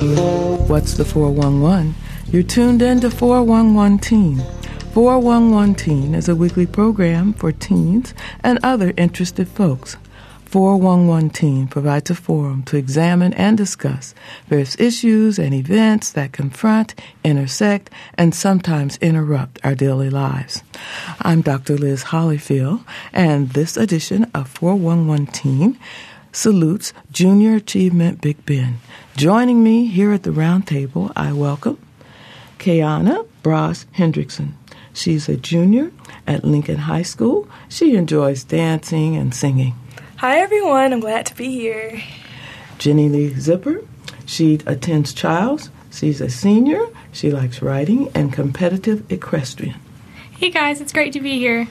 What's the 411? You're tuned in to 411 Teen. 411 Teen is a weekly program for teens and other interested folks. 411 Teen provides a forum to examine and discuss various issues and events that confront, intersect, and sometimes interrupt our daily lives. I'm Dr. Liz Hollyfield, and this edition of 411 Teen salutes Junior Achievement Big Bend. Joining me here at the round table, I welcome Kiana Bras Hendrickson. She's a junior at Lincoln High School. She enjoys dancing and singing. Hi, everyone. I'm glad to be here. Jenny Lee Zipper. She attends Childs. She's a senior. She likes writing and competitive equestrian. Hey, guys. It's great to be here.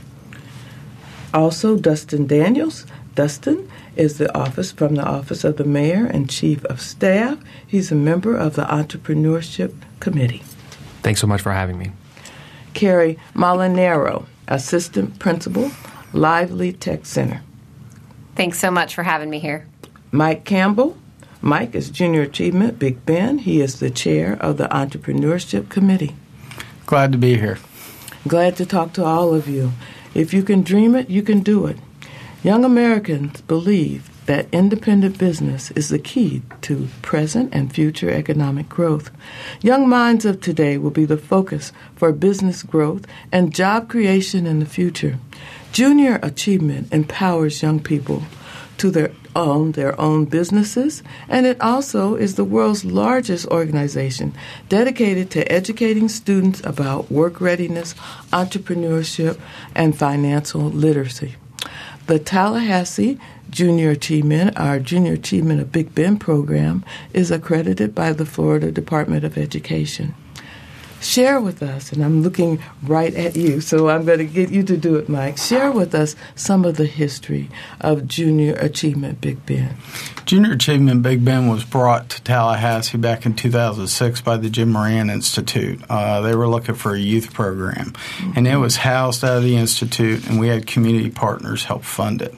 Also, Dustin Daniels. Dustin is from the Office of the Mayor and Chief of Staff. He's a member of the Entrepreneurship Committee. Thanks so much for having me. Carrie Molinaro, Assistant Principal, Lively Tech Center. Thanks so much for having me here. Mike Campbell. Mike is Junior Achievement Big Bend. He is the chair of the Entrepreneurship Committee. Glad to be here. Glad to talk to all of you. If you can dream it, you can do it. Young Americans believe that independent business is the key to present and future economic growth. Young minds of today will be the focus for business growth and job creation in the future. Junior Achievement empowers young people to own their own businesses, and it also is the world's largest organization dedicated to educating students about work readiness, entrepreneurship, and financial literacy. The Tallahassee Junior Achievement, our Junior Achievement of Big Bend program, is accredited by the Florida Department of Education. Share with us, and I'm looking right at you, so I'm going to get you to do it, Mike. Share with us some of the history of Junior Achievement Big Bend. Junior Achievement Big Bend was brought to Tallahassee back in 2006 by the Jim Moran Institute. They were looking for a youth program, and it was housed out of the Institute, and we had community partners help fund it.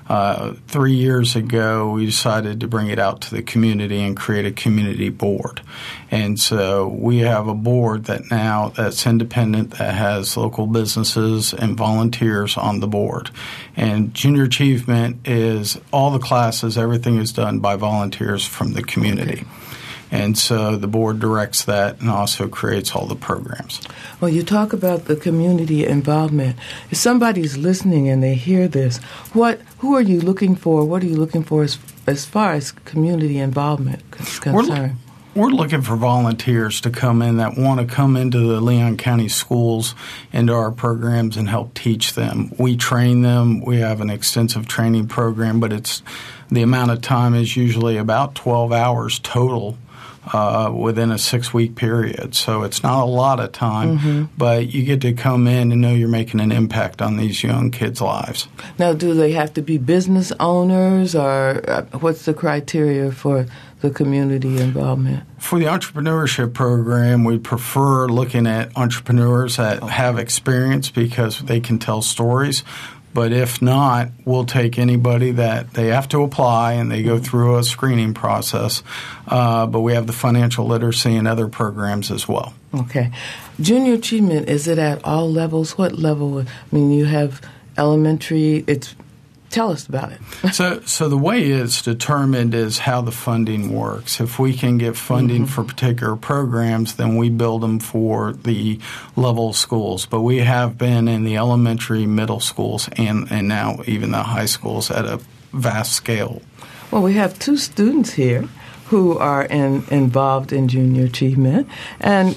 3 years ago, we decided to bring it out to the community and create a community board. And so we have a board that's independent, that has local businesses and volunteers on the board. And Junior Achievement is all the classes, everything is done by volunteers from the community. Okay. And so the board directs that and also creates all the programs. Well, you talk about the community involvement. If somebody's listening and they hear this, who are you looking for? What are you looking for as far as community involvement is concerned? We're looking for volunteers to come in that want to come into the Leon County schools, into our programs, and help teach them. We train them. We have an extensive training program, but the amount of time is usually about 12 hours total within a 6-week period. So it's not a lot of time, but you get to come in and know you're making an impact on these young kids' lives. Now, do they have to be business owners, or what's the criteria for the community involvement? For the entrepreneurship program, we prefer looking at entrepreneurs that have experience because they can tell stories. But if not, we'll take anybody that they have to apply, and they go through a screening process. But we have the financial literacy and other programs as well. Okay. Junior Achievement, is it at all levels? What level? I mean, you have elementary. Tell us about it. So the way it's determined is how the funding works. If we can get funding for particular programs, then we build them for the level schools. But we have been in the elementary, middle schools, and now even the high schools at a vast scale. Well, we have 2 students here who are involved in Junior Achievement, and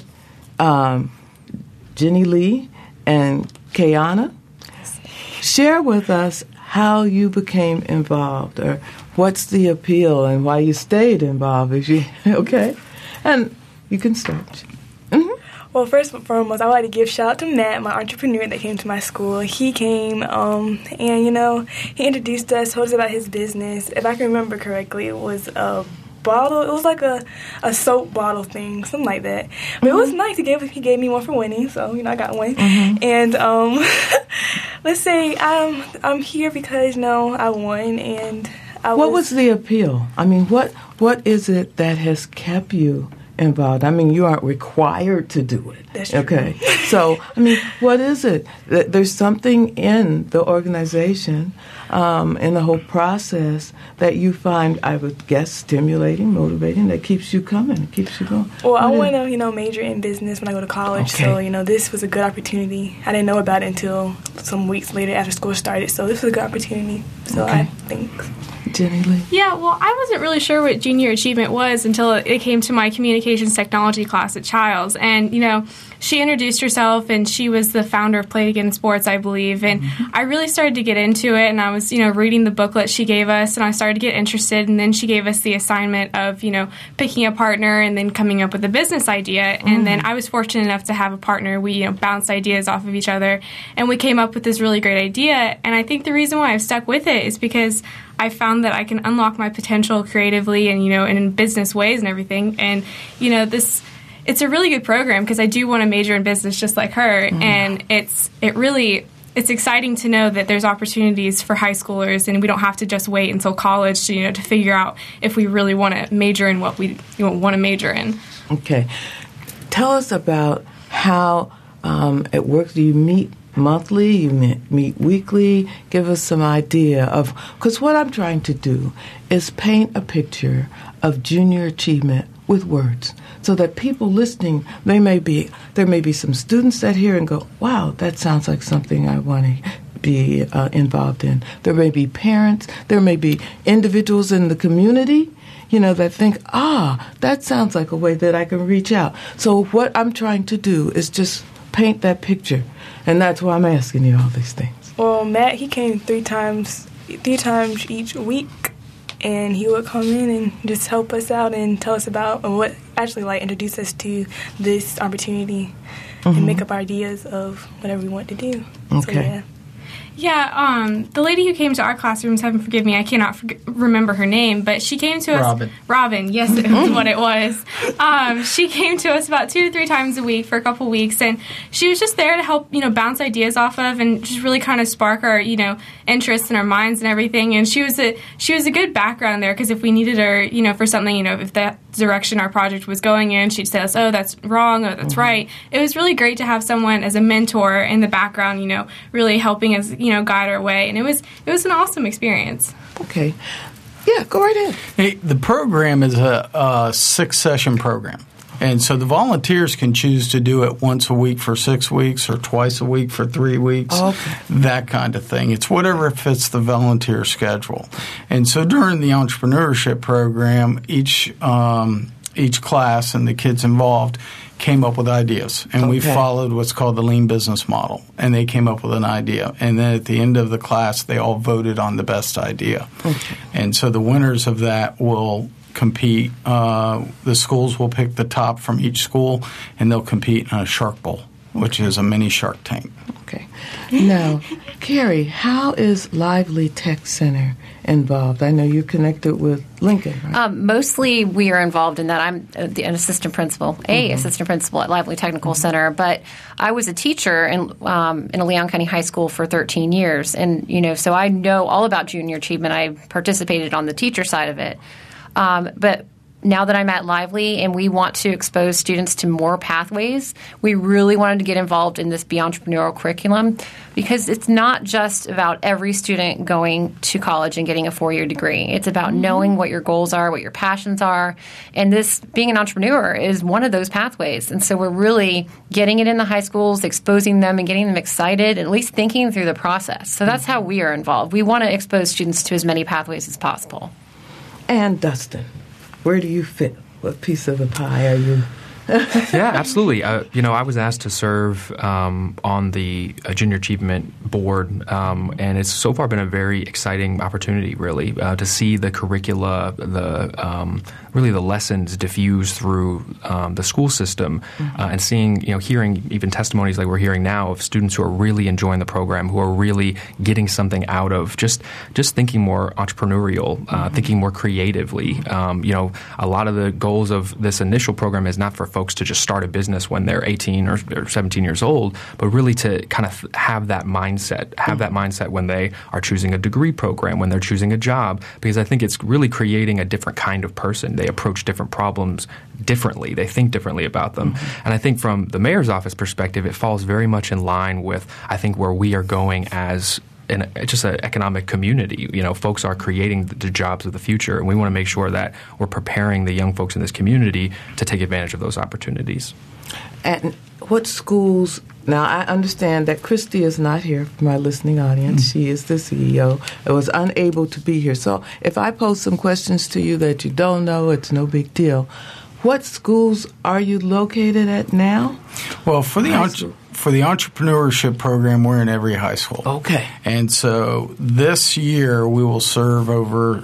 Jenny Lee and Kiana. Share with us how you became involved, or what's the appeal and why you stayed involved. Okay? And you can start. Well, first and foremost, I would like to give shout out to Matt, my entrepreneur that came to my school. He came and, he introduced us, told us about his business. If I can remember correctly, it was a bottle. It was like a soap bottle thing, something like that. But it was nice. He gave me one for winning, so I got one. And let's say I'm here because I won, and What was the appeal? I mean, what is it that has kept you involved? I mean, you aren't required to do it. That's true. Okay. So, I mean, what is it? There's something in the organization, in the whole process that you find, I would guess, stimulating, motivating, that keeps you coming, keeps you going. Well, I want to, major in business when I go to college. Okay. So, this was a good opportunity. I didn't know about it until some weeks later after school started. So this was a good opportunity. So Okay. I think. Jenny Lee? Yeah, well, I wasn't really sure what junior achievement was until it came to my communications technology class at Childs. And, she introduced herself, and she was the founder of Play It Again Sports, I believe. And I really started to get into it, and I was, reading the booklet she gave us, and I started to get interested. And then she gave us the assignment of, picking a partner and then coming up with a business idea. And then I was fortunate enough to have a partner. We, bounced ideas off of each other, and we came up with this really great idea. And I think the reason why I've stuck with it is because I found that I can unlock my potential creatively and, and in business ways and everything. And, it's a really good program because I do want to major in business just like her. And it's exciting to know that there's opportunities for high schoolers, and we don't have to just wait until college to, to figure out if we really want to major in what we want to major in. Okay. Tell us about how it works. Do you meet monthly? You meet weekly? Give us some idea of, because what I'm trying to do is paint a picture of junior achievement with words, so that people listening, there may be some students that hear and go, wow, that sounds like something I want to be involved in. There may be parents, there may be individuals in the community, that think, that sounds like a way that I can reach out. So what I'm trying to do is just paint that picture, and that's why I'm asking you all these things. Well, Matt, he came three times each week. And he would come in and just help us out and tell us about what actually introduce us to this opportunity and make up ideas of whatever we want to do. Okay. So, yeah. Yeah, the lady who came to our classrooms, heaven forgive me, I cannot remember her name, but she came to us. Robin, yes, it was what it was. She came to us about 2 to 3 times a week for a couple weeks, and she was just there to help, bounce ideas off of and just really kind of spark our, interests in our minds and everything. And she was a good background there, because if we needed her, for something, if that direction our project was going in, she'd tell us, oh, that's wrong, oh, that's right. It was really great to have someone as a mentor in the background, really helping us, guide our way, and it was an awesome experience. Okay. Yeah, go right ahead. Hey, the program is a 6-session program. And so the volunteers can choose to do it once a week for 6 weeks or twice a week for 3 weeks, that kind of thing. It's whatever fits the volunteer schedule. And so during the entrepreneurship program, each class and the kids involved came up with ideas. And we followed what's called the lean business model. And they came up with an idea. And then at the end of the class, they all voted on the best idea. Okay. And so the winners of that will compete. The schools will pick the top from each school, and they'll compete in a Shark Bowl, which is a mini Shark Tank. Okay. Now, Carrie, how is Lively Tech Center involved? I know you're connected with Lincoln, right? Mostly we are involved in that. I'm an assistant principal, assistant principal at Lively Technical Center, but I was a teacher in a Leon County high school for 13 years. And, so I know all about junior achievement. I participated on the teacher side of it. But now that I'm at Lively and we want to expose students to more pathways, we really wanted to get involved in this Be Entrepreneurial curriculum, because it's not just about every student going to college and getting a 4-year degree. It's about knowing what your goals are, what your passions are, and this being an entrepreneur is one of those pathways. And so we're really getting it in the high schools, exposing them and getting them excited, at least thinking through the process. So that's how we are involved. We want to expose students to as many pathways as possible. And Dustin, where do you fit? What piece of the pie are you? Yeah, absolutely. I was asked to serve on the Junior Achievement Board, and it's so far been a very exciting opportunity, really, to see the curricula, really the lessons diffuse through the school system, and seeing, hearing even testimonies like we're hearing now of students who are really enjoying the program, who are really getting something out of just thinking more entrepreneurial, thinking more creatively. A lot of the goals of this initial program is not for folks to just start a business when they're 18 or 17 years old, but really to kind of have that mindset when they are choosing a degree program, when they're choosing a job, because I think it's really creating a different kind of person. They approach different problems differently. They think differently about them. And I think from the mayor's office perspective, it falls very much in line with, I think, where we are going as just an economic community. Folks are creating the jobs of the future, and we want to make sure that we're preparing the young folks in this community to take advantage of those opportunities. And what schools? Now, I understand that Christy is not here for my listening audience. She is the CEO. I was unable to be here. So if I pose some questions to you that you don't know, it's no big deal. What schools are you located at now? Well, for the entrepreneurship program, we're in every high school. Okay. And so this year we will serve over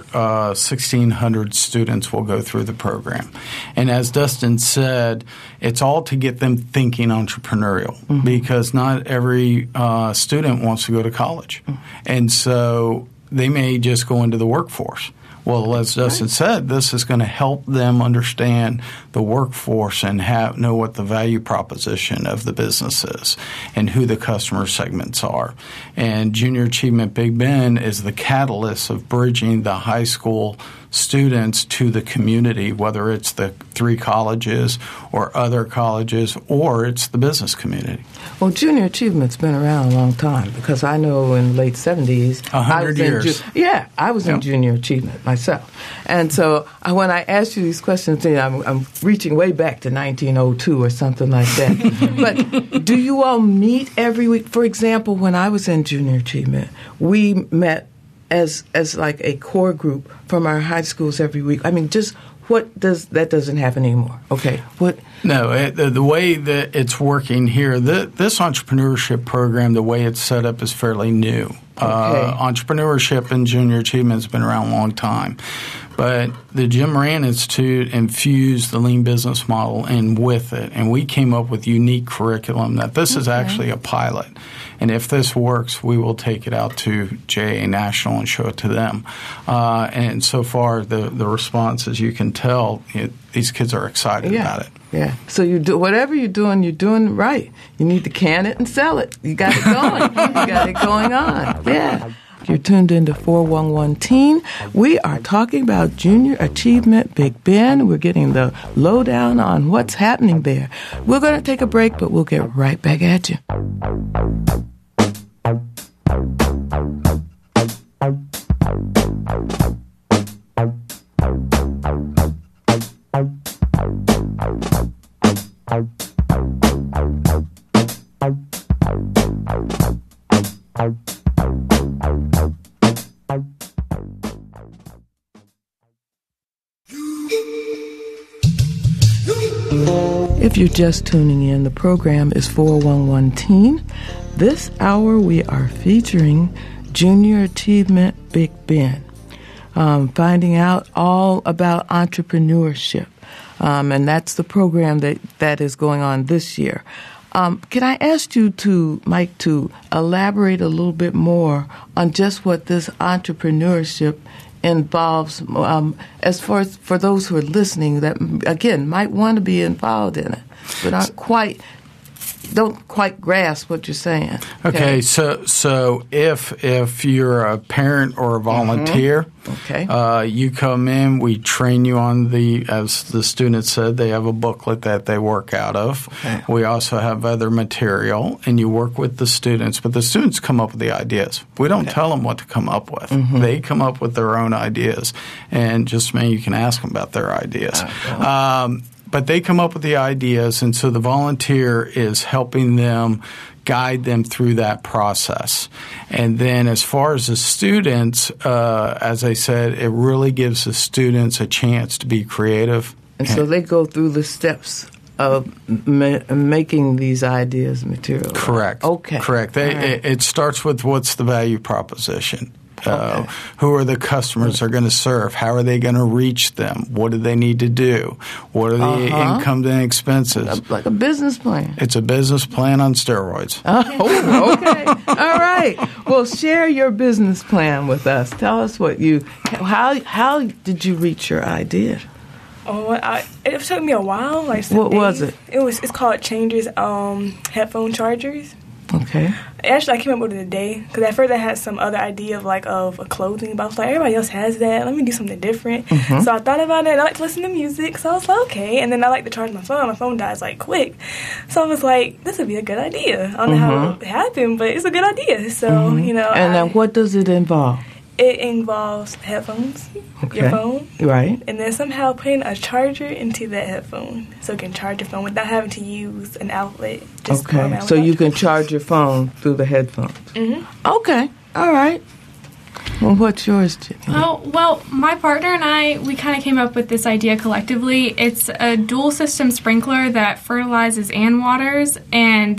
1,600 students will go through the program. And as Dustin said, it's all to get them thinking entrepreneurial because not every student wants to go to college. And so they may just go into the workforce. Well, as Dustin said, this is going to help them understand the workforce and know what the value proposition of the business is and who the customer segments are. And Junior Achievement Big Bend is the catalyst of bridging the high school students to the community, whether it's the 3 colleges or other colleges or it's the business community. Well, Junior Achievement's been around a long time because I know in the late 70s. 100 years. I was in Junior Achievement myself. And so when I asked you these questions, I'm reaching way back to 1902 or something like that. But do you all meet every week? For example, when I was in Junior Achievement, we met as like a core group from our high schools every week. I mean, just that doesn't happen anymore. Okay. What? No, the way that it's working here, this entrepreneurship program, the way it's set up is fairly new. Okay. Entrepreneurship and Junior Achievement has been around a long time. But the Jim Moran Institute infused the lean business model in with it, and we came up with unique curriculum that this is actually a pilot. And if this works, we will take it out to JA National and show it to them. And so far, the response, as you can tell, these kids are excited about it. Yeah. So you do whatever you're doing right. You need to can it and sell it. You got it going. You got it going on. Yeah. You're tuned into 411 Teen. We are talking about Junior Achievement Big Bend. We're getting the lowdown on what's happening there. We're going to take a break, but we'll get right back at you. If you're just tuning in, the program is 411 Teen. This hour we are featuring Junior Achievement Big Bend, finding out all about entrepreneurship. And that's the program that is going on this year. Can I ask you Mike, to elaborate a little bit more on just what this entrepreneurship involves, as far as for those who are listening that, again, might want to be involved in it, but don't quite grasp what you're saying. Okay, so if you're a parent or a volunteer, you come in, we train you on as the student said, they have a booklet that they work out of. Okay. We also have other material, and you work with the students, but the students come up with the ideas. We don't tell them what to come up with. They come up with their own ideas, and just maybe you can ask them about their ideas. But they come up with the ideas, and so the volunteer is helping them, guide them through that process. And then as far as the students, as I said, it really gives the students a chance to be creative. And so they go through the steps of making these ideas material. Correct. Okay. Correct. It starts with what's the value proposition. Who are the customers they're going to serve? How are they going to reach them? What do they need to do? What are the incomes and expenses? Like a business plan. It's a business plan on steroids. Okay. All right. Well, share your business plan with us. Tell us how did you reach your idea? It took me a while. Like what was it? It's called Changers headphone chargers. Okay. Actually, I came up with it today because at first I had some other idea of a clothing, but I was like, everybody else has that. Let me do something different. Mm-hmm. So I thought about it. And I like to listen to music, so I was like, okay. And then I like to charge my phone. My phone dies like quick, so I was like, this would be a good idea. I don't know how it happened, but it's a good idea. So And then what does it involve? It involves headphones, your phone, right, and then somehow putting a charger into that headphone so it can charge your phone without having to use an outlet. Just okay, so you can charge your phone through the headphones. Mm-hmm. Okay, all right. Well, what's yours, Jenny? Oh, well, my partner and I, we kind of came up with this idea collectively. It's a dual system sprinkler that fertilizes and waters, and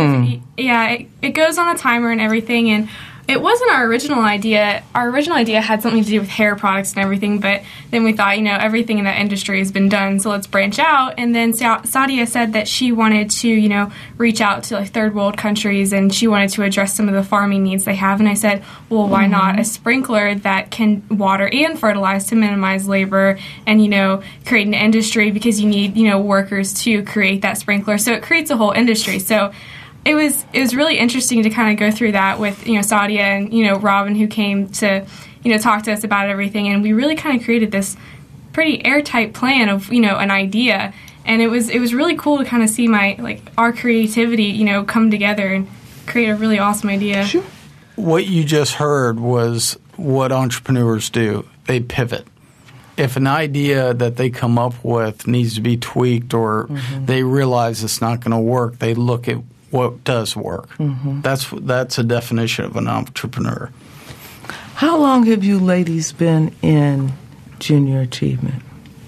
it goes on a timer and everything, and it wasn't our original idea. Our original idea had something to do with hair products and everything, but then we thought, everything in that industry has been done, so let's branch out. And then Sadia said that she wanted to, reach out to third world countries, and she wanted to address some of the farming needs they have. And I said, well, why not a sprinkler that can water and fertilize to minimize labor and, create an industry, because you need, workers to create that sprinkler. So it creates a whole industry. So it was really interesting to kind of go through that with Sadia and Robin, who came to talk to us about everything, and we really kind of created this pretty airtight plan of an idea, and it was really cool to kind of see our creativity come together and create a really awesome idea. Sure. What you just heard was what entrepreneurs do. They pivot. If an idea that they come up with needs to be tweaked, or they realize it's not going to work, they look at what does work. Mm-hmm. That's a definition of an entrepreneur. How long have you ladies been in Junior Achievement?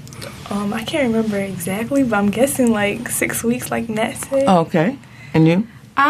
I can't remember exactly, but I'm guessing 6 weeks, like Nat said. Okay. And you?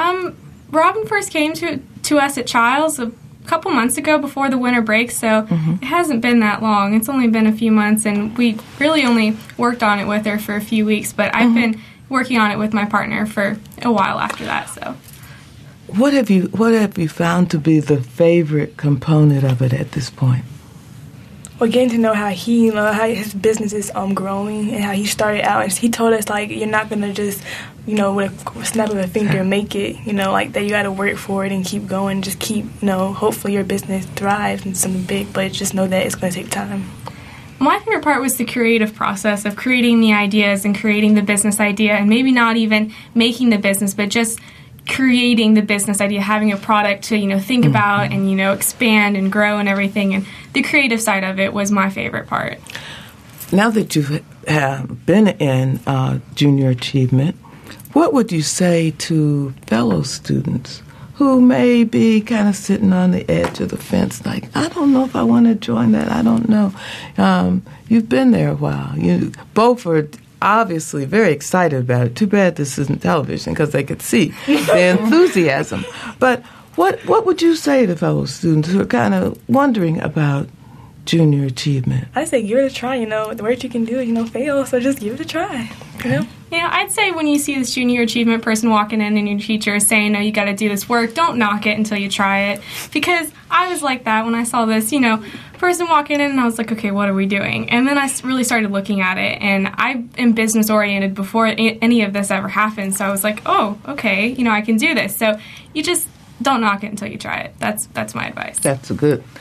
Robin first came to us at Childs a couple months ago before the winter break, so it hasn't been that long. It's only been a few months, and we really only worked on it with her for a few weeks, but I've been working on it with my partner for a while after that. So, what have you found to be the favorite component of it at this point? Well, getting to know how how his business is growing, and how he started out. And he told us you're not gonna just with a snap of a finger make it. That you got to work for it and keep going. Just keep hopefully your business thrives and something big, but just know that it's gonna take time. My favorite part was the creative process of creating the ideas and creating the business idea, and maybe not even making the business, but just creating the business idea, having a product to think about and expand and grow and everything. And the creative side of it was my favorite part. Now that you have been in Junior Achievement, what would you say to fellow students who may be kind of sitting on the edge of the fence, I don't know if I want to join that. I don't know. You've been there a while. You both are obviously very excited about it. Too bad this isn't television, because they could see the enthusiasm. But what would you say to fellow students who are kind of wondering about Junior Achievement? I say give it a try. The worst you can do is fail. So just give it a try. Yeah, I'd say when you see this Junior Achievement person walking in and your teacher is saying, no, you got to do this work, don't knock it until you try it. Because I was like that when I saw this, person walking in, and I was like, okay, what are we doing? And then I really started looking at it, and I am business-oriented before any of this ever happened. So I was like, oh, okay, I can do this. So you just don't knock it until you try it. That's my advice. That's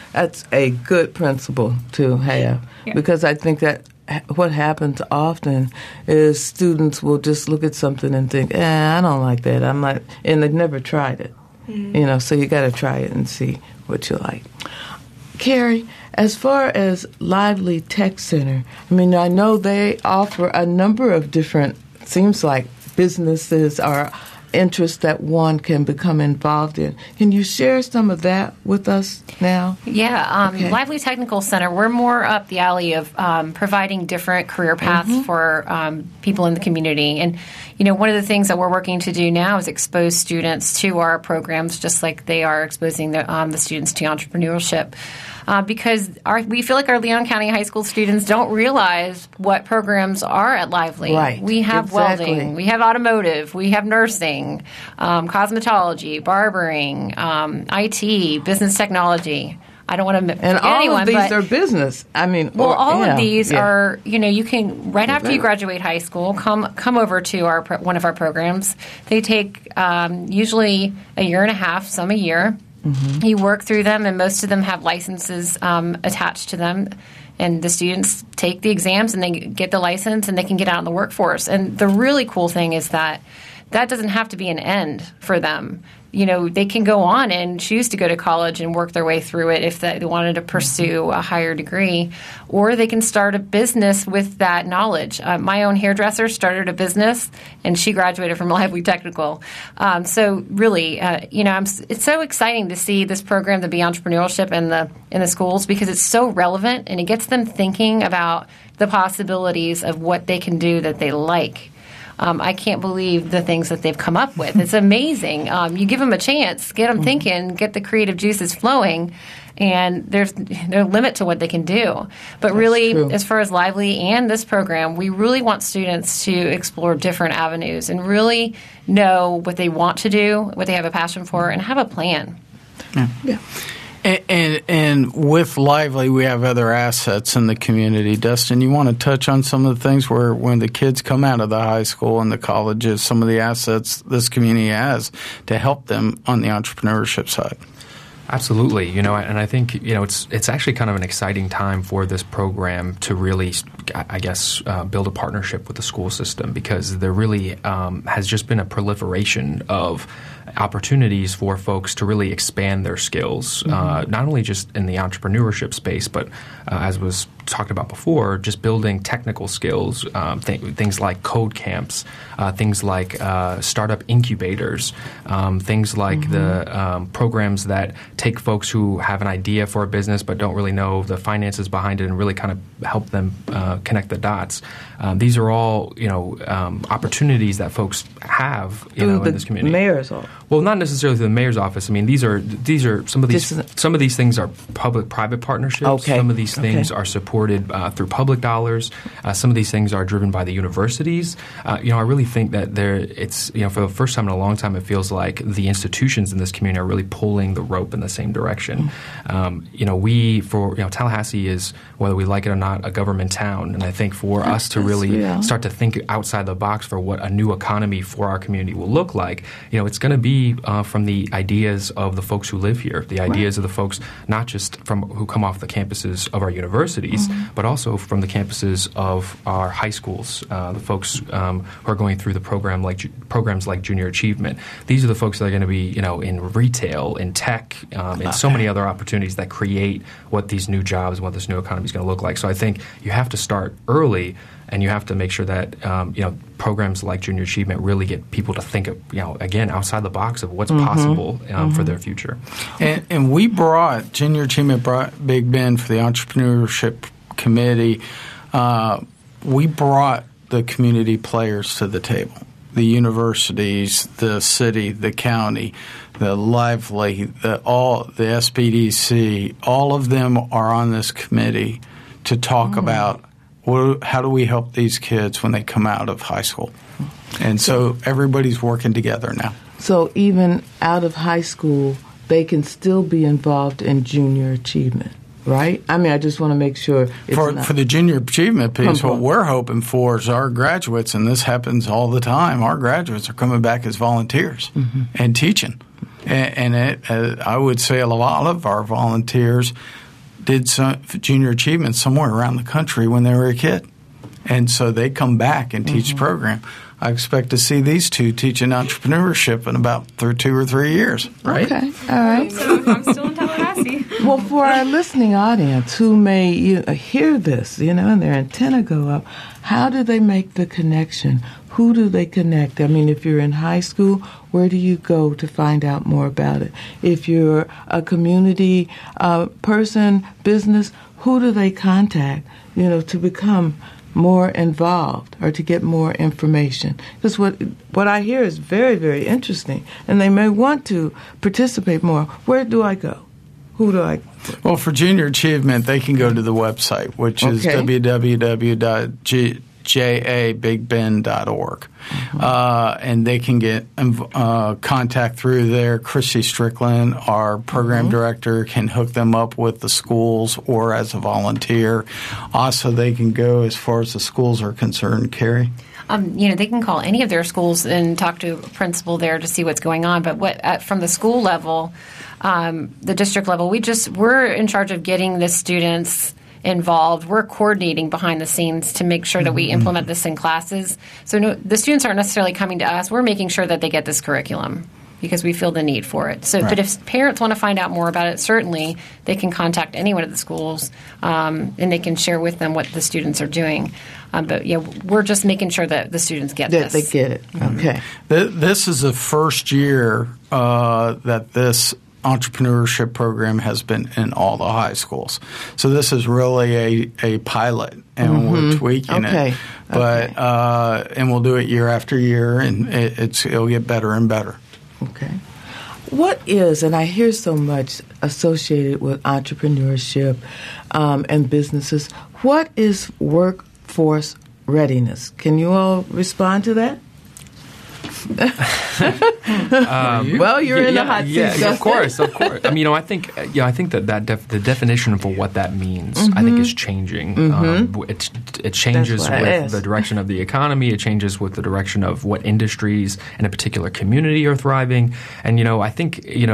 a good principle to have, because I think that what happens often is students will just look at something and think, I don't like that. And they've never tried it. Mm-hmm. So you got to try it and see what you like. Carrie, as far as Lively Tech Center, I know they offer a number of different, seems like businesses or interests that one can become involved in. Can you share some of that with us now? Yeah. Lively Technical Center, we're more up the alley of providing different career paths for people in the community. And, one of the things that we're working to do now is expose students to our programs, just like they are exposing the students to entrepreneurship. Because we feel like our Leon County High School students don't realize what programs are at Lively. Right. We have welding, we have automotive, we have nursing, cosmetology, barbering, IT, business technology. I don't want to and forget anyone. And all of these but, are business. I mean, well, all of these yeah. are, you can, right after you graduate high school, come over to one of our programs. They take usually a year and a half, some a year. Mm-hmm. You work through them, and most of them have licenses attached to them. And the students take the exams, and they get the license, and they can get out in the workforce. And the really cool thing is that doesn't have to be an end for them. They can go on and choose to go to college and work their way through it if they wanted to pursue a higher degree, or they can start a business with that knowledge. My own hairdresser started a business, and she graduated from Lively Technical. So really, it's so exciting to see this program, the Be Entrepreneurship, in the schools, because it's so relevant, and it gets them thinking about the possibilities of what they can do that they like. I can't believe the things that they've come up with. It's amazing. You give them a chance, get them thinking, get the creative juices flowing, and there's no limit to what they can do. But that's really, true. As far as Lively and this program, we really want students to explore different avenues and really know what they want to do, what they have a passion for, and have a plan. Yeah. And with Lively, we have other assets in the community. Dustin, you want to touch on some of the things where when the kids come out of the high school and the colleges, some of the assets this community has to help them on the entrepreneurship side? Absolutely, and I think it's actually kind of an exciting time for this program to really, I guess, build a partnership with the school system, because there really has just been a proliferation of opportunities for folks to really expand their skills, not only just in the entrepreneurship space, but as was talked about before, just building technical skills, things like code camps, things like startup incubators, things like the programs that take folks who have an idea for a business but don't really know the finances behind it and really kind of help them connect the dots. These are all opportunities that folks have in this community. Mayor's office. Well, not necessarily through the mayor's office. I mean, these are some of these things are public-private partnerships. Okay. Some of these things are supported through public dollars. Some of these things are driven by the universities. I really think that it's for the first time in a long time, it feels like the institutions in this community are really pulling the rope in the same direction. Tallahassee is, whether we like it or not, a government town, and I think for us to really start to think outside the box for what a new economy for our community will look like, it's going to be from the ideas of the folks who live here, the ideas of the folks not just from who come off the campuses of our universities, but also from the campuses of our high schools, the folks who are going through the programs like Junior Achievement. These are the folks that are going to be, in retail, in tech, and so many other opportunities that create what these new jobs and what this new economy is going to look like. So I think you have to start early, and you have to make sure that programs like Junior Achievement really get people to think of, again, outside the box of what's possible for their future. And Junior Achievement brought Big Bend for the Entrepreneurship Committee. We brought the community players to the table. The universities, the city, the county, the Lively, the SPDC, all of them are on this committee to talk about how do we help these kids when they come out of high school. And so everybody's working together now. So even out of high school, they can still be involved in Junior Achievement, right? I mean, I just want to make sure. For the Junior Achievement piece, what we're hoping for is our graduates, and this happens all the time, our graduates are coming back as volunteers and teaching. And I would say a lot of our volunteers did some Junior Achievement somewhere around the country when they were a kid. And so they come back and teach the program. I expect to see these two teaching entrepreneurship in about 2 or 3 years, right? Okay, all right. So I'm still in Tallahassee. Well, for our listening audience who may hear this, and their antenna go up, how do they make the connection? Who do they connect? I mean, if you're in high school, where do you go to find out more about it? If you're a community person, business, who do they contact, to become more involved or to get more information? Because what I hear is very, very interesting, and they may want to participate more. Where do I go? Who do I? Well, for Junior Achievement, they can go to the website, which is www.jaac.org. jabigben.org. And they can get contact through there. Christy Strickland, our program director, can hook them up with the schools or as a volunteer. Also, they can go as far as the schools are concerned. Carrie? They can call any of their schools and talk to a principal there to see what's going on. But from the school level, the district level, we're in charge of getting the students involved. We're coordinating behind the scenes to make sure that we implement this in classes. So the students aren't necessarily coming to us. We're making sure that they get this curriculum because we feel the need for it. So, But if parents want to find out more about it, certainly they can contact any one of the schools and they can share with them what the students are doing. But we're just making sure that the students get this. They get it. Okay. This is the first year that this entrepreneurship program has been in all the high schools. So this is really a pilot, and we're tweaking it. But and we'll do it year after year, and it'll get better and better. Okay. What is, and I hear so much associated with entrepreneurship and businesses, what is workforce readiness? Can you all respond to that? Well, you're in the hot seat. Yeah, of course. I mean, I think that the definition for what that means, I think, is changing. It changes with the direction of the economy. It changes with the direction of what industries in a particular community are thriving. And I think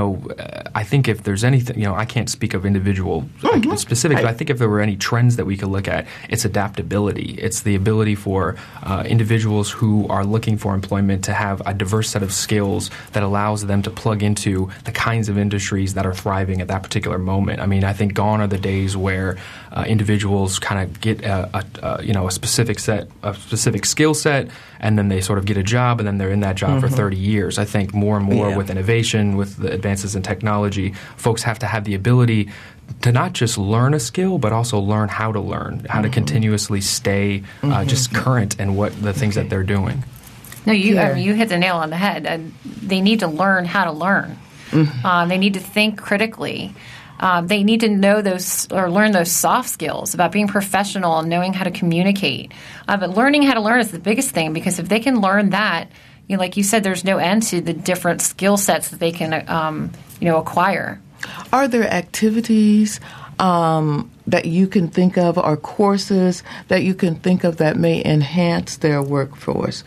if there's anything, I can't speak of individual specifics, but I think if there were any trends that we could look at, it's adaptability. It's the ability for individuals who are looking for employment to have a diverse set of skills that allows them to plug into the kinds of industries that are thriving at that particular moment. I mean, I think gone are the days where individuals kind of get a specific skill set, and then they sort of get a job, and then they're in that job for 30 years. I think more and more with innovation, with the advances in technology, folks have to have the ability to not just learn a skill, but also learn how to learn, how to continuously stay just current in what the things that they're doing. No, you hit the nail on the head. They need to learn how to learn. They need to think critically. They need to know those or learn those soft skills about being professional and knowing how to communicate. But learning how to learn is the biggest thing, because if they can learn that, like you said, there's no end to the different skill sets that they can acquire. Are there activities that you can think of, or courses that you can think of that may enhance their workforce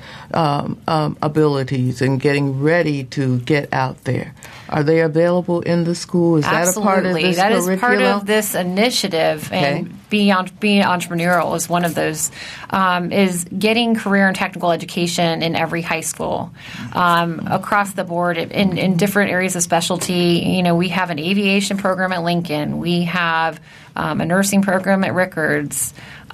abilities and getting ready to get out there? Are they available in the school? Is that a part of this that curriculum? Is part of this initiative, and being entrepreneurial is one of those, is getting career and technical education in every high school across the board in different areas of specialty. We have an aviation program at Lincoln. We have a nursing program at Rickards.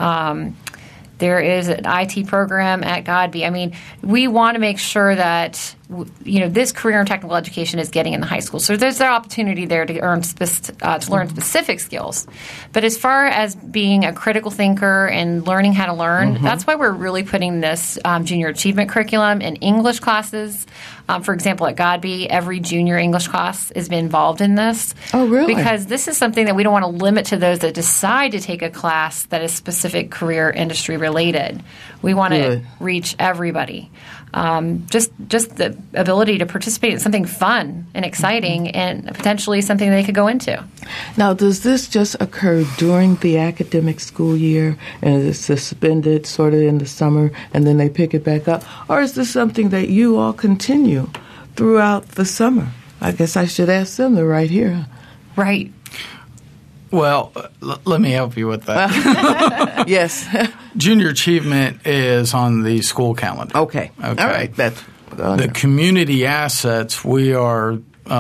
There is an IT program at Godby. I mean, we want to make sure that this career and technical education is getting in the high school. So there's an opportunity there to learn specific skills. But as far as being a critical thinker and learning how to learn, that's why we're really putting this junior achievement curriculum in English classes. For example, at Godby, every junior English class is involved in this. Oh, really? Because this is something that we don't want to limit to those that decide to take a class that is specific career industry related. We want to reach everybody. Just the ability to participate in something fun and exciting and potentially something they could go into. Now, does this just occur during the academic school year and is suspended sort of in the summer and then they pick it back up? Or is this something that you all continue throughout the summer? I guess I should ask them. They're right here. Right. Well, let me help you with that. Yes. Junior achievement is on the school calendar. Okay. All right. That's the community assets, we are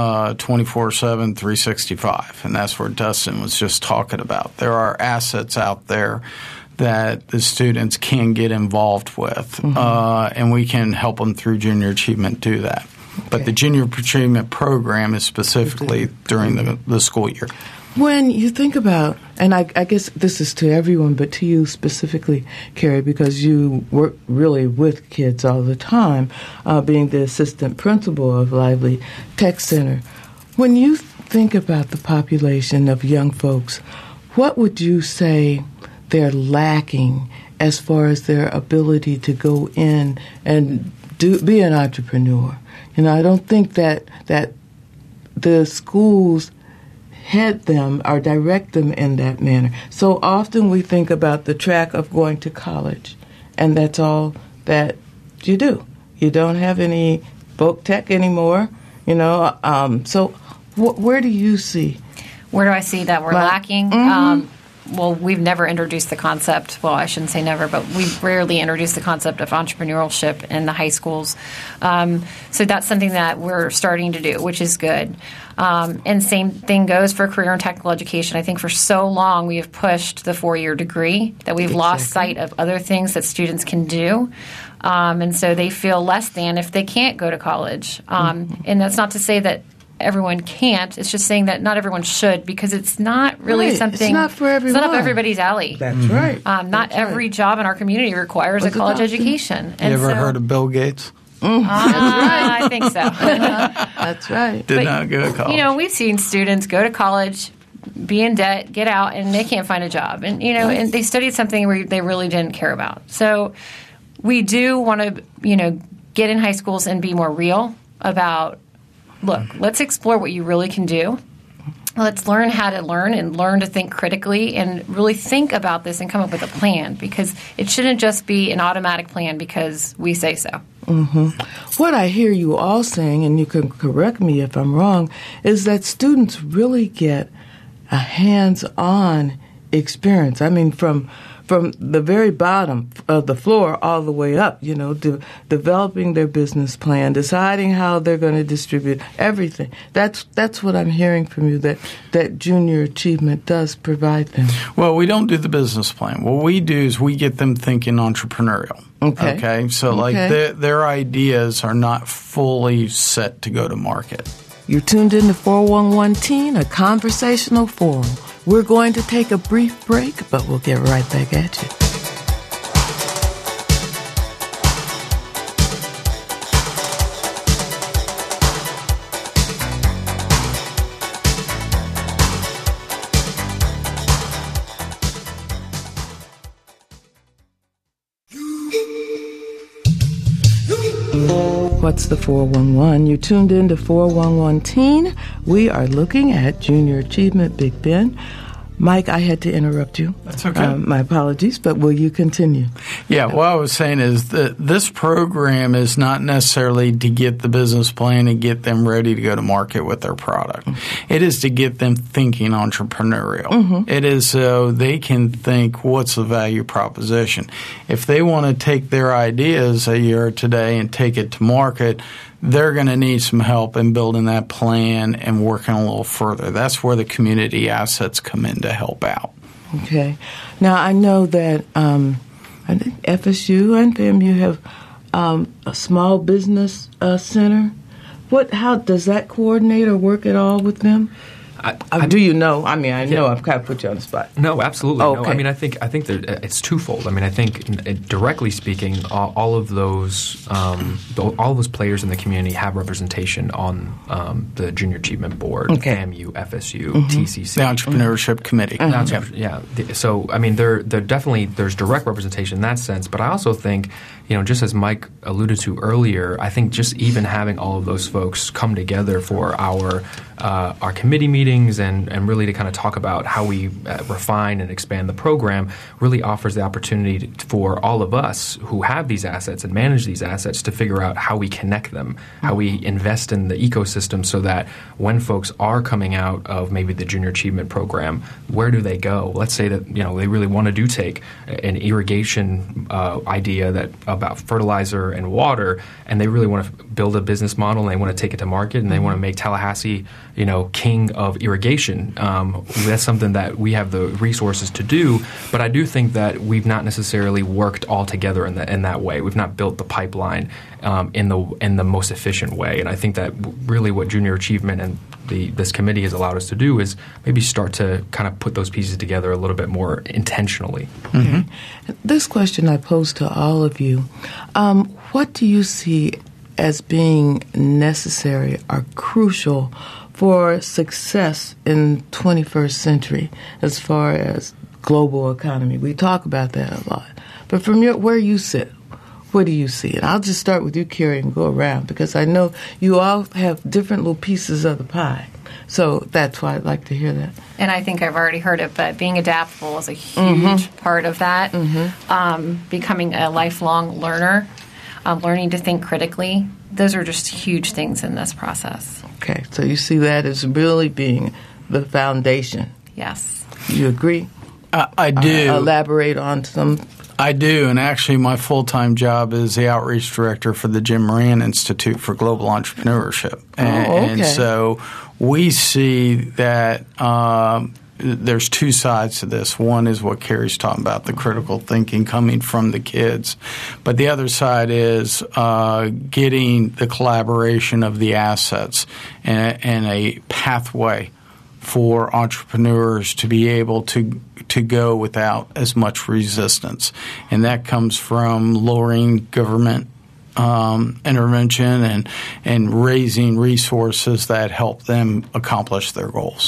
24/7, 365, and that's where Dustin was just talking about. There are assets out there that the students can get involved with, and we can help them through junior achievement do that. Okay. But the junior achievement program is specifically during the school year. When you think about, and I guess this is to everyone, but to you specifically, Carrie, because you work really with kids all the time, being the assistant principal of Lively Tech Center. When you think about the population of young folks, what would you say they're lacking as far as their ability to go in and be an entrepreneur. I don't think that the schools head them or direct them in that manner. So often we think about the track of going to college, and that's all that you do. You don't have any voc tech anymore, So where do you see? Where do I see that we're lacking? Mm-hmm. Well, we've never introduced the concept. Well, I shouldn't say never, but we've rarely introduced the concept of entrepreneurship in the high schools. So that's something that we're starting to do, which is good. And same thing goes for career and technical education. I think for so long we have pushed the 4-year degree that we've lost sight of other things that students can do. And so they feel less than if they can't go to college. And that's not to say that everyone can't. It's just saying that not everyone should, because it's not really something. It's not for everyone. It's not up everybody's alley. That's right. Not every job in our community requires a college education. You ever heard of Bill Gates? I think so. That's right. Did not go to college. We've seen students go to college, be in debt, get out, and they can't find a job. And and they studied something where they really didn't care about. So we do want to, get in high schools and be more real about. Look, let's explore what you really can do. Let's learn how to learn and learn to think critically and really think about this and come up with a plan, because it shouldn't just be an automatic plan because we say so. Mm-hmm. What I hear you all saying, and you can correct me if I'm wrong, is that students really get a hands-on experience. I mean, from the very bottom of the floor all the way up, developing their business plan, deciding how they're going to distribute everything. That's what I'm hearing from you, that Junior Achievement does provide them. Well, we don't do the business plan. What we do is we get them thinking entrepreneurial. Okay? So, their ideas are not fully set to go to market. You're tuned in to 411 Teen, a conversational forum. We're going to take a brief break, but we'll get right back at you. What's the 411? You tuned in to 411 Teen. We are looking at Junior Achievement Big Bend. Mike, I had to interrupt you. That's okay. My apologies, but will you continue? Yeah, what I was saying is that this program is not necessarily to get the business plan and get them ready to go to market with their product. Mm-hmm. It is to get them thinking entrepreneurial. Mm-hmm. It is so they can think, what's the value proposition? If they want to take their ideas a year today and take it to market, they're going to need some help in building that plan and working a little further. That's where the community assets come in to help out. Okay. Now, I know that I think FSU and FAMU have a small business center. How does that coordinate or work at all with them? Do you know? I mean, I know I've kind of put you on the spot. No, absolutely. Okay. No. I mean, I think that it's twofold. I mean, I think directly speaking, all of those players in the community have representation on the Junior Achievement Board, FAMU, FSU, TCC, the Entrepreneurship Committee. Yeah. So, I mean, there's direct representation in that sense, but I also think, just as Mike alluded to earlier, I think just even having all of those folks come together for our committee meetings and really to kind of talk about how we refine and expand the program really offers the opportunity for all of us who have these assets and manage these assets to figure out how we connect them, how we invest in the ecosystem so that when folks are coming out of maybe the Junior Achievement Program, where do they go? Let's say that they really want to take an irrigation idea about fertilizer and water, and they really want to build a business model and they want to take it to market and they want to make Tallahassee king of irrigation. That's something that we have the resources to do, but I do think that we've not necessarily worked all together in that way. We've not built the pipeline in the most efficient way, and I think that really what Junior Achievement and this committee has allowed us to do is maybe start to kind of put those pieces together a little bit more intentionally. Okay. This question I pose to all of you, what do you see as being necessary or crucial for success in 21st century as far as global economy? We talk about that a lot. But from where you sit, what do you see? And I'll just start with you, Carrie, and go around, because I know you all have different little pieces of the pie. So that's why I'd like to hear that. And I think I've already heard it, but being adaptable is a huge part of that. Becoming a lifelong learner, learning to think critically, those are just huge things in this process. Okay, so you see that as really being the foundation. Yes. You agree? I do. Elaborate on some. I do, and actually my full-time job is the outreach director for the Jim Moran Institute for Global Entrepreneurship. And so we see that there's two sides to this. One is what Carrie's talking about, the critical thinking coming from the kids. But the other side is getting the collaboration of the assets and a pathway for entrepreneurs to be able to go without as much resistance. And that comes from lowering government intervention and raising resources that help them accomplish their goals.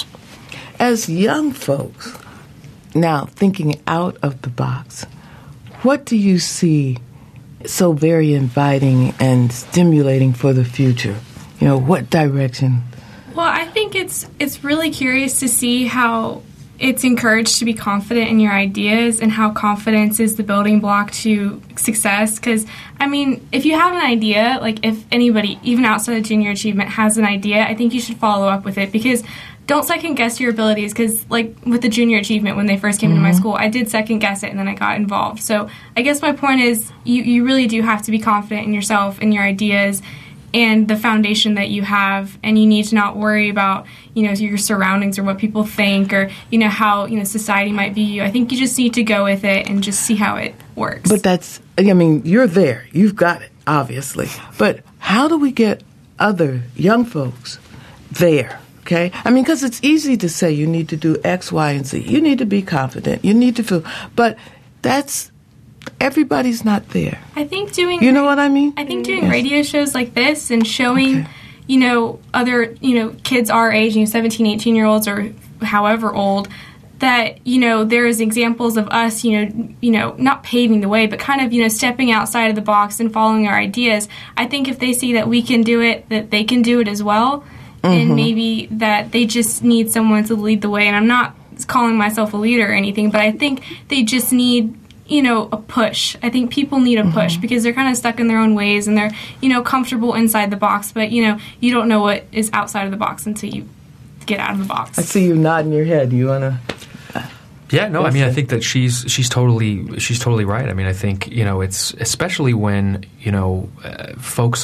As young folks, now thinking out of the box, what do you see so very inviting and stimulating for the future? You know, what direction? Well, I think it's really curious to see how it's encouraged to be confident in your ideas and how confidence is the building block to success. Because, I mean, if you have an idea, like if anybody, even outside of junior achievement, has an idea, I think you should follow up with it, because don't second guess your abilities. Because, like with the junior achievement, when they first came into my school, I did second guess it and then I got involved. So I guess my point is you really do have to be confident in yourself and your ideas and the foundation that you have, and you need to not worry about, you know, your surroundings or what people think or, you know, how, you know, society might view you. I think you just need to go with it and just see how it works. But that's, I mean, you're there. You've got it, obviously. But how do we get other young folks there? Okay? I mean, because it's easy to say you need to do X, Y, and Z. You need to be confident. You need to feel, but that's, everybody's not there. I think doing... You know what I mean? I think doing radio shows like this and showing, you know, other, you know, kids our age, you know, 17, 18-year-olds or however old, that, you know, there's examples of us, you know, not paving the way, but kind of, you know, stepping outside of the box and following our ideas. I think if they see that we can do it, that they can do it as well, and maybe that they just need someone to lead the way. And I'm not calling myself a leader or anything, but I think they just need, you know, a push. I think people need a push because they're kind of stuck in their own ways and they're, you know, comfortable inside the box, but, you know, you don't know what is outside of the box until you get out of the box. I see you nodding your head. You want to... Yeah, no, I mean, I think that she's totally right. I mean, I think, you know, it's especially when, you know, folks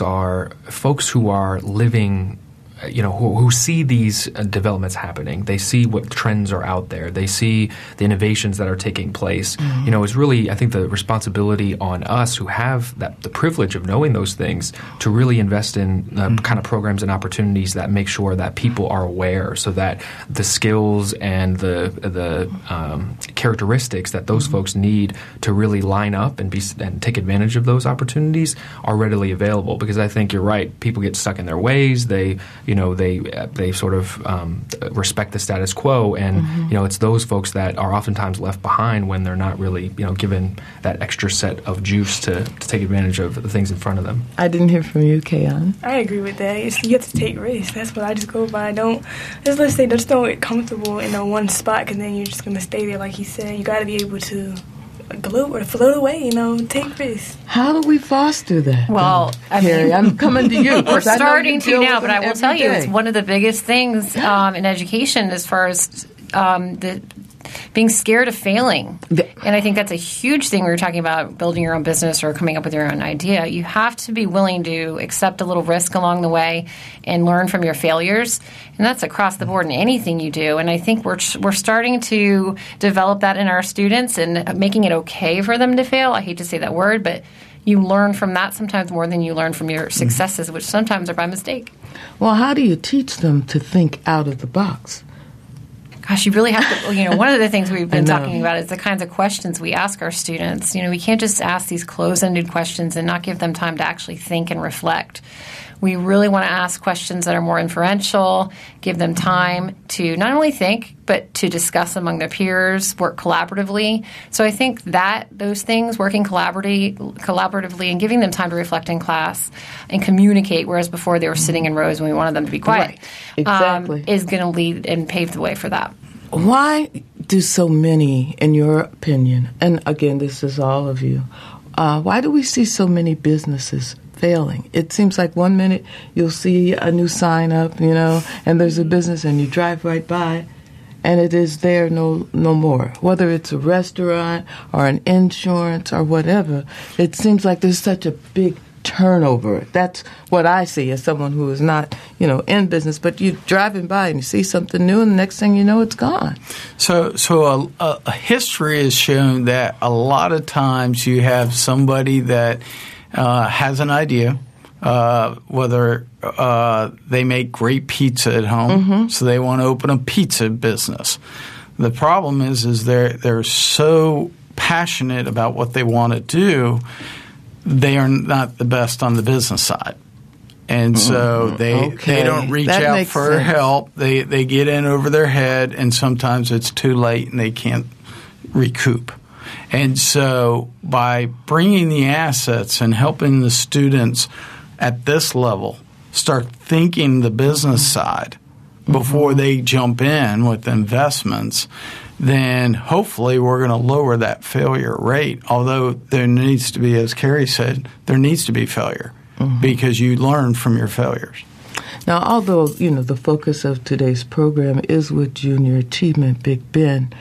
who are living, you know, who see these developments happening. They see what trends are out there. They see the innovations that are taking place. You know, it's really, I think, the responsibility on us who have the privilege of knowing those things to really invest in kind of programs and opportunities that make sure that people are aware, so that the skills and the characteristics that those folks need to really line up and take advantage of those opportunities are readily available. Because I think you're right. People get stuck in their ways. They sort of respect the status quo, and you know, it's those folks that are oftentimes left behind when they're not really, you know, given that extra set of juice to take advantage of the things in front of them. I didn't hear from you, Kayan. I agree with that. You have to take risks. That's what I just go by. Let's say, just don't get comfortable in one spot, because then you're just going to stay there. Like he said, you got to be able to float away, you know, take risks. How do we foster that? Well, Carrie, I'm coming to you. We're starting to now, but I will tell you, it's one of the biggest things in education as far as being scared of failing. And I think that's a huge thing. We were talking about building your own business or coming up with your own idea. You have to be willing to accept a little risk along the way and learn from your failures. And that's across the board in anything you do. And I think we're starting to develop that in our students and making it okay for them to fail. I hate to say that word, but you learn from that sometimes more than you learn from your successes, which sometimes are by mistake. Well, how do you teach them to think out of the box? Gosh, you really have to, you know, one of the things we've been talking about is the kinds of questions we ask our students. You know, we can't just ask these closed-ended questions and not give them time to actually think and reflect. We really want to ask questions that are more inferential, give them time to not only think, but to discuss among their peers, work collaboratively. So I think that those things, working collaboratively and giving them time to reflect in class and communicate, whereas before they were sitting in rows and we wanted them to be quiet, right. Exactly. is going to lead and pave the way for that. Why do so many, in your opinion, and again, this is all of you, why do we see so many businesses failing? It seems like one minute you'll see a new sign up, and there's a business and you drive right by and it is there no more. Whether it's a restaurant or an insurance or whatever, it seems like there's such a big turnover. That's what I see as someone who is not, in business. But you're driving by and you see something new, and the next thing you know, it's gone. So history has shown that a lot of times you have somebody that has an idea, whether they make great pizza at home, so they want to open a pizza business. The problem is they're so passionate about what they want to do, they are not the best on the business side. And so they don't reach out for help. They get in over their head, and sometimes it's too late and they can't recoup. And so by bringing the assets and helping the students at this level start thinking the business side before they jump in with investments, then hopefully we're going to lower that failure rate. Although there needs to be, as Carrie said, there needs to be failure because you learn from your failures. Now, although, the focus of today's program is with Junior Achievement Big Bend,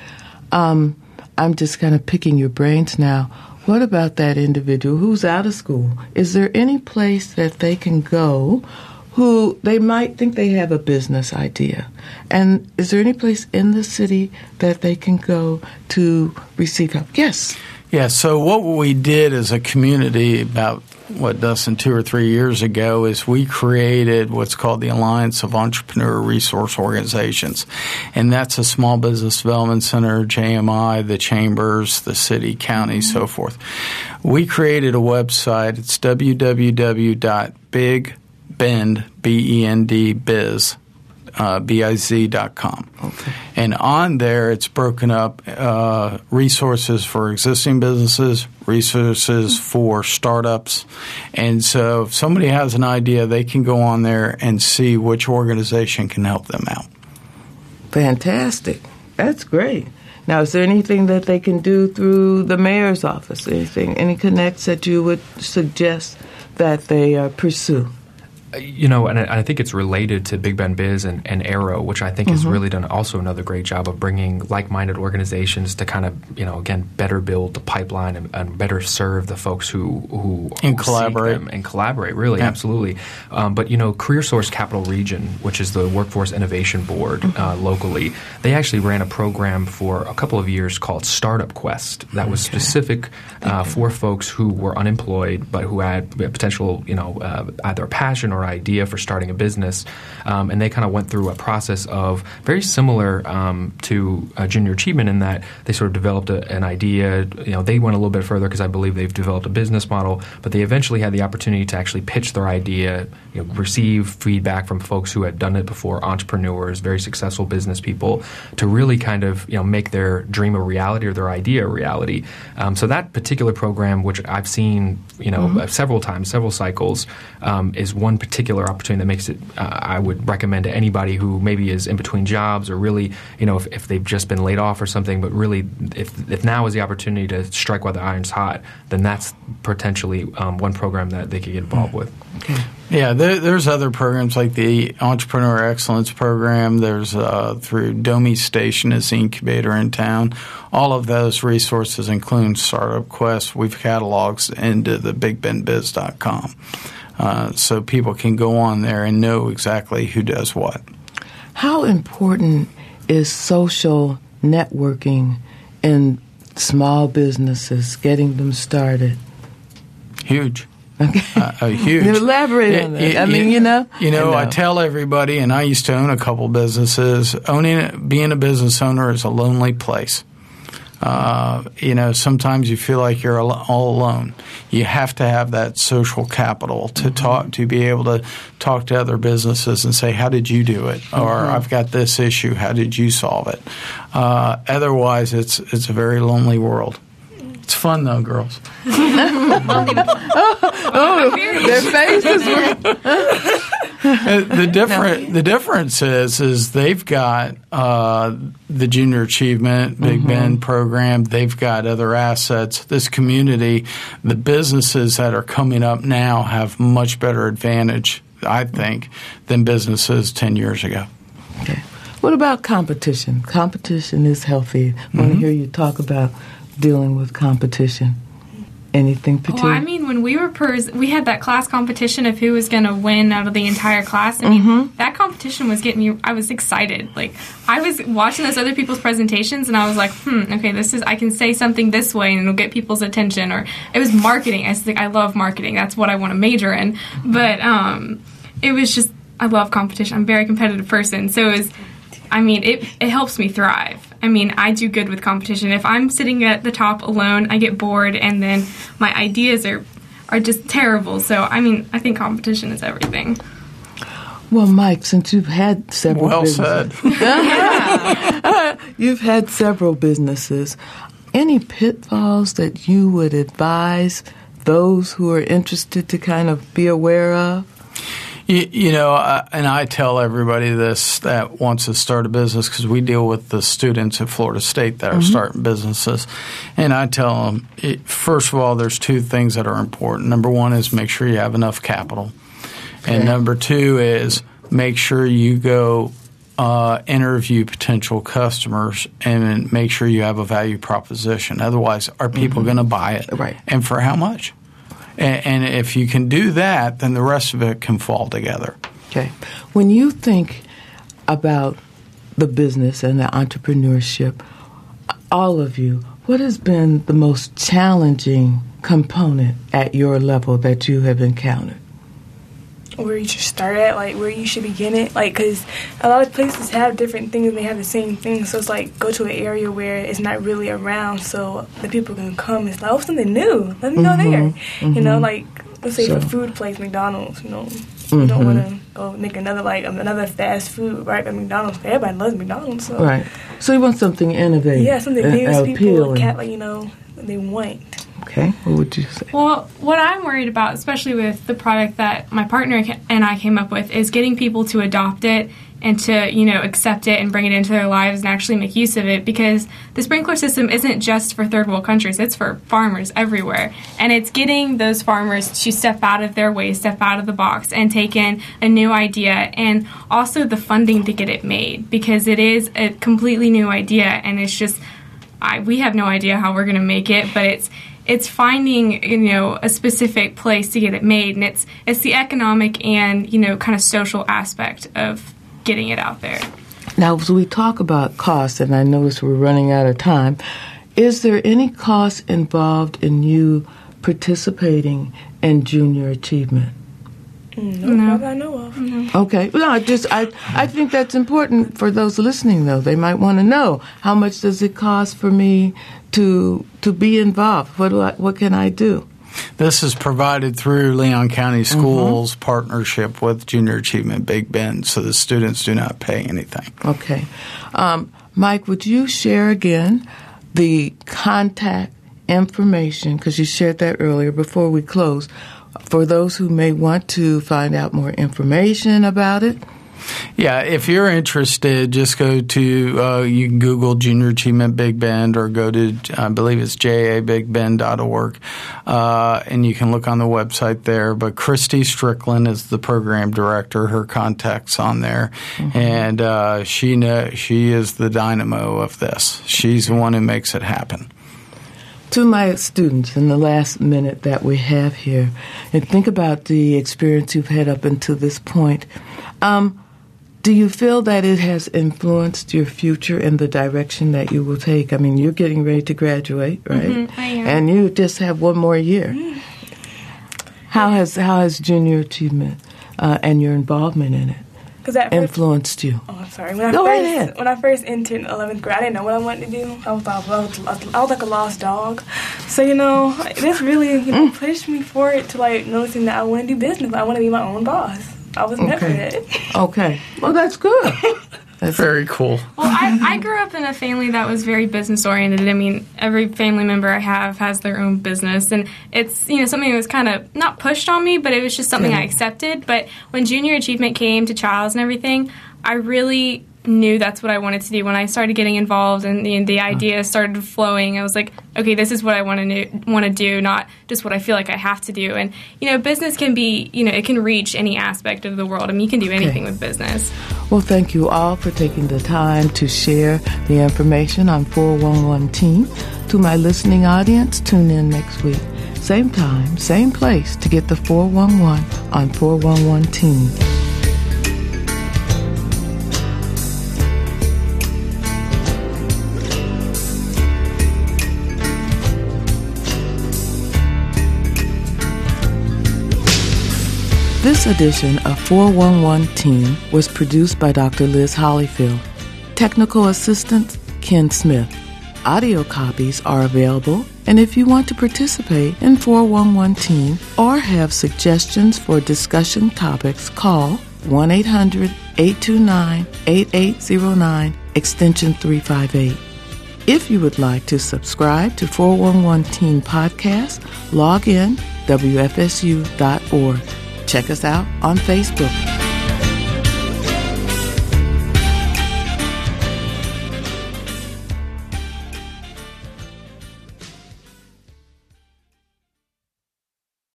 I'm just kind of picking your brains now. What about that individual who's out of school? Is there any place that they can go who they might think they have a business idea? And is there any place in the city that they can go to receive help? Yes. Yeah, so what we did as a community about, Dustin, 2 or 3 years ago is we created what's called the Alliance of Entrepreneur Resource Organizations. And that's a small business development center, JMI, the chambers, the city, county, so forth. We created a website. It's www.bigbend.biz.com. Okay. And on there, it's broken up resources for existing businesses, resources for startups. And so if somebody has an idea, they can go on there and see which organization can help them out. Fantastic. That's great. Now, is there anything that they can do through the mayor's office? Any connects that you would suggest that they pursue? And I think it's related to Big Bend Biz and Arrow, which I think has really done also another great job of bringing like-minded organizations to kind of, again, better build the pipeline and better serve the folks who collaborate. Seek them and collaborate, really, absolutely. But, CareerSource Capital Region, which is the Workforce Innovation Board locally, they actually ran a program for a couple of years called Startup Quest that was specific for folks who were unemployed but who had potential, either a passion or idea for starting a business, and they kind of went through a process of very similar to Junior Achievement in that they sort of developed an idea. They went a little bit further because I believe they've developed a business model, but they eventually had the opportunity to actually pitch their idea, receive feedback from folks who had done it before, entrepreneurs, very successful business people, to really kind of make their dream a reality or their idea a reality. So that particular program, which I've seen several times, several cycles, is one particular opportunity that makes it, I would recommend to anybody who maybe is in between jobs or really, if they've just been laid off or something, but really if now is the opportunity to strike while the iron's hot, then that's potentially one program that they could get involved with. Okay. Yeah, there's other programs like the Entrepreneur Excellence Program. There's through Domi Station is the incubator in town. All of those resources, including Startup Quest, we've cataloged into the bigbendbiz.com. So people can go on there and know exactly who does what. How important is social networking in small businesses, getting them started? Huge. Okay. Huge. Elaborate on that. I tell everybody, and I used to own a couple businesses, being a business owner is a lonely place. Sometimes you feel like you're all alone. You have to have that social capital to be able to talk to other businesses and say, how did you do it? Or I've got this issue. How did you solve it? Otherwise, it's a very lonely world. It's fun, though, girls. Their faces were... The difference is they've got the Junior Achievement Big Bend program. They've got other assets. This community, the businesses that are coming up now have much better advantage, I think, than businesses 10 years ago. Okay. What about competition? Competition is healthy. I want to hear you talk about dealing with competition. Anything particular? Well, I mean, when we were we had that class competition of who was going to win out of the entire class. I mean, that competition was getting me. I was excited. Like, I was watching those other people's presentations, and I was like, okay, I can say something this way, and it'll get people's attention. Or it was marketing. I love marketing. That's what I want to major in. But it was just, I love competition. I'm a very competitive person, so it was. I mean, it helps me thrive. I mean, I do good with competition. If I'm sitting at the top alone, I get bored, and then my ideas are just terrible. So, I mean, I think competition is everything. Well, Mike, since you've had several businesses. You've had several businesses. Any pitfalls that you would advise those who are interested to kind of be aware of? And I tell everybody this that wants to start a business, because we deal with the students at Florida State that are starting businesses. And I tell them, first of all, there's two things that are important. Number one is make sure you have enough capital. Okay. And number two is make sure you go interview potential customers and make sure you have a value proposition. Otherwise, are people going to buy it? Right. And for how much? And if you can do that, then the rest of it can fall together. Okay. When you think about the business and the entrepreneurship, all of you, what has been the most challenging component at your level that you have encountered? Where you should start at, like where you should begin it, like, because a lot of places have different things and they have the same thing, so it's like go to an area where it's not really around, so the people can come. It's like, oh, something new, let me go there. You know, like let's say for food place, McDonald's. You know, you don't want to go make another fast food right at McDonald's. Everybody loves McDonald's, so. Right. So you want something innovative, yeah, something new, people appealing. They want. Okay, what would you say? Well, what I'm worried about, especially with the product that my partner and I came up with, is getting people to adopt it and to, accept it and bring it into their lives and actually make use of it, because the sprinkler system isn't just for third world countries, it's for farmers everywhere. And it's getting those farmers to step out of their way, step out of the box, and take in a new idea, and also the funding to get it made, because it is a completely new idea, and it's just, we have no idea how we're going to make it, but it's finding, a specific place to get it made, and it's the economic and, kind of social aspect of getting it out there. Now, as we talk about cost, and I notice we're running out of time, is there any cost involved in you participating in Junior Achievement? No, not that I know of. Mm-hmm. Okay. No, I think that's important for those listening, though. They might want to know, how much does it cost for me to be involved? What can I do? This is provided through Leon County Schools' partnership with Junior Achievement Big Bend, so the students do not pay anything. Okay. Mike, would you share again the contact information, because you shared that earlier before we close, for those who may want to find out more information about it? Yeah, if you're interested, just go to, you can Google Junior Achievement Big Bend, or go to, I believe it's jabigbend.org, and you can look on the website there. But Christy Strickland is the program director. Her contact's on there, and she is the dynamo of this. She's the one who makes it happen. To my students, in the last minute that we have here, and think about the experience you've had up until this point, do you feel that it has influenced your future in the direction that you will take? I mean, you're getting ready to graduate, right? I am. And you just have one more year. How has Junior Achievement and your involvement in it influenced you? Oh, I'm sorry. Go right ahead. When I first entered 11th grade, I didn't know what I wanted to do. I was like a lost dog. So, this really pushed me forward to, noticing that I want to do business. I want to be my own boss. I was meant for that. Okay. Well, that's good. That's very cool. Well, I grew up in a family that was very business-oriented. I mean, every family member I have has their own business. And it's, something that was kind of not pushed on me, but it was just something I accepted. But when Junior Achievement came to Childs and everything, I really knew that's what I wanted to do. When I started getting involved and the idea started flowing, I was like, okay, this is what I want to do, not just what I feel like I have to do. And, business can be, it can reach any aspect of the world. I mean, you can do anything with business. Well, thank you all for taking the time to share the information on 411 Teen. To my listening audience, tune in next week. Same time, same place to get the 411 on 411 Teen. This edition of 411 Teen was produced by Dr. Liz Hollyfield. Technical assistance, Ken Smith. Audio copies are available, and if you want to participate in 411 Teen or have suggestions for discussion topics, call 1-800-829-8809, extension 358. If you would like to subscribe to 411 Teen Podcast, log in WFSU.org. Check us out on Facebook.